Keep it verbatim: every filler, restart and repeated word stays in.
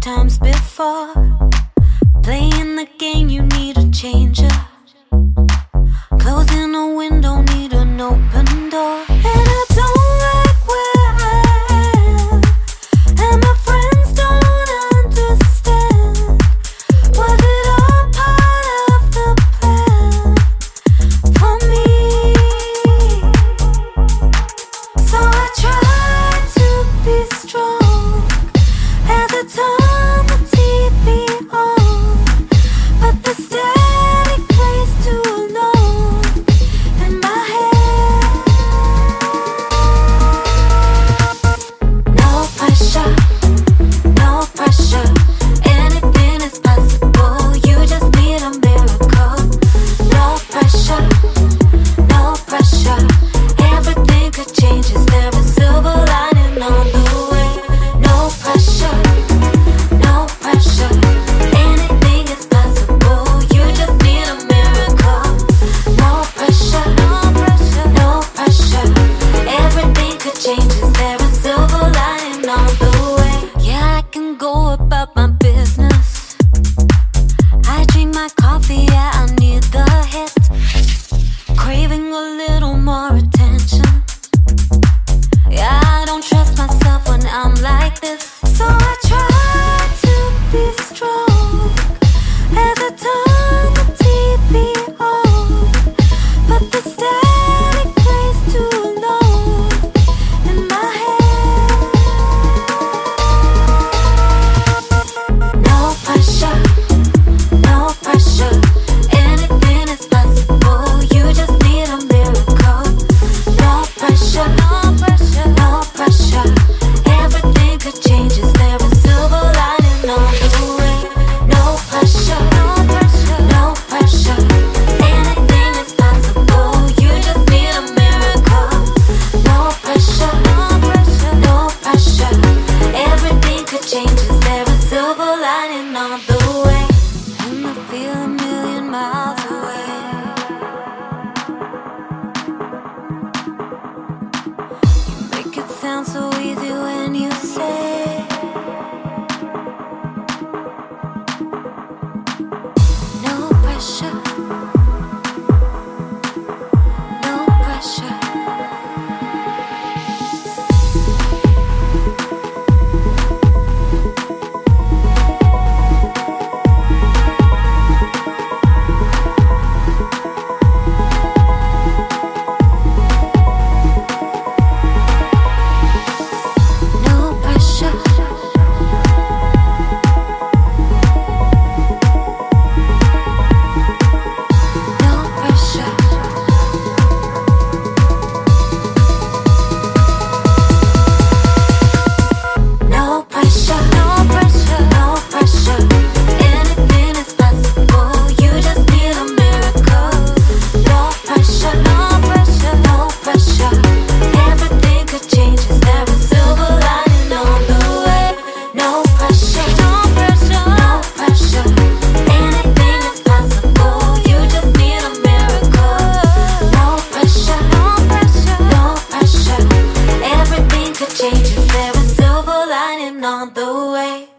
times before. Playing the game, you need a changer. Closing a window, need an open door. And I don't like where I am, and my friends don't understand. Was it all part of the plan for me? So I try to be strong as I turn the T V on, but the static plays too alone in my head. No pressure, no pressure. Anything is possible. You just need a miracle. No pressure, no pressure. Everything could change. Is there a silver lining on the way? No pressure, no pressure. Anything is possible. You just need a miracle. No pressure, no pressure, no pressure. Everything could change. Is there a silver lining on the way? Yeah, I can go about my business. I drink my coffee, yeah, I need the hit. Craving a little more attention. Yeah, I don't trust myself when I'm like this. So I try to be strong as I turn the T V on, but the static plays too alone in my head. No pressure, no pressure. Anything is possible. You just need a miracle. No pressure, no pressure, no pressure. Everything could change. Is there a silver lining on the way? No pressure, no pressure, no pressure. Anything is possible. You just need a miracle. No pressure, no pressure, no pressure. Everything could change. Is there a silver lining on the way? And I feel a million miles away. You make it sound so easy when you say no pressure, no pressure. No pressure, no pressure. No pressure, no pressure, no pressure. Anything is possible. You just need a miracle. No pressure, no pressure, no pressure. Everything could change. Is there a silver lining on the way? No pressure, no pressure, no pressure. Anything is possible. You just need a miracle. No pressure, no pressure, no pressure. Everything could change. Is there a silver lining on the way?